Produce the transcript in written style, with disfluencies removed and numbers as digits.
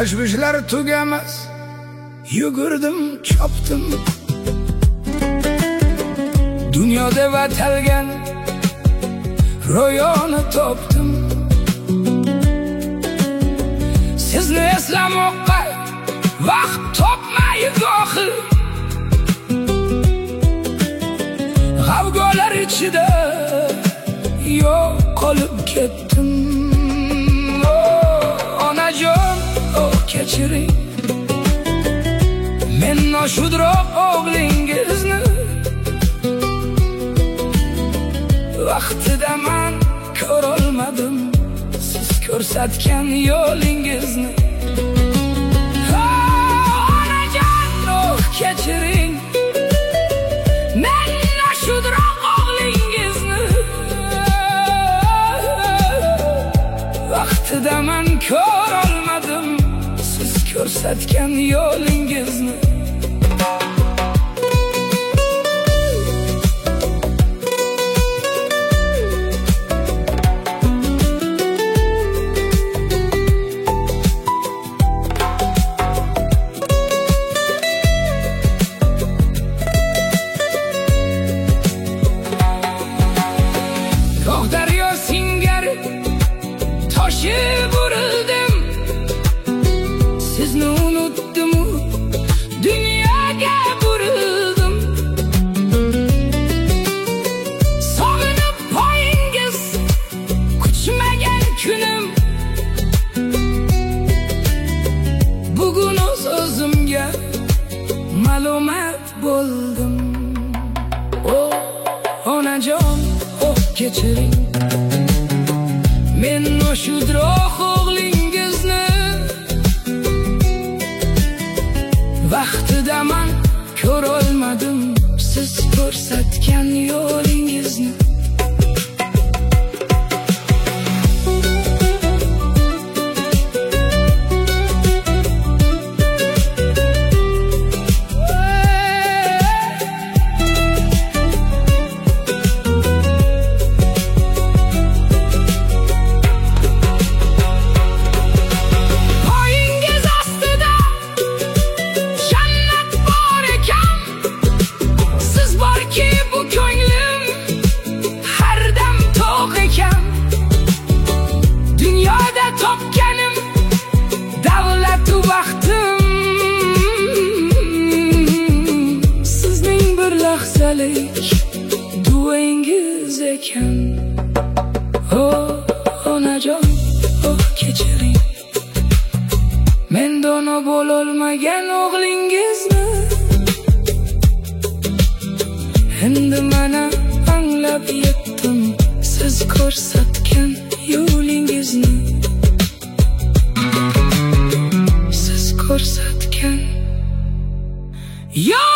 tashvishlar tugamas, yugurdim, chopdim. Dunyoda atalgan ro'yoni topdim. Sizni eslamoqqa vaqt topmay gohi, g'avgolar ichida yo'q qolib ketdim. Onajon, kechiring, men noshudroq o'g'lingizni. Vaqtida men ko'rolmadim siz ko'rsatgan yo'lingizni. Onajon, kechiring, men noshudroq o'g'lingizni. Vaqtida men ko'rolmadim siz ko'rsatgan yo'lingizni. Daryo singari toshib urildim, sizni unutdim, dunyoga burildim. Sog'inib poyingiz kuchmagan kunim, bugun o'zimga ma'lumat bo'ldim. Onajon, kechiring, men noshudroq o'g'lingizni. Vaqtida men ko'rolmadim siz ko'rsatgan yo'lingizni. Dunyoda topganim davlat vaqtim, sizning bir lahzalik duangiz ekan. Onajon, kechiring, men dono bo'lolmagan o'g'lingizni. Endi mana anglab yetdim siz ko'rsatgan yo'lingizni. Siz ko'rsatgan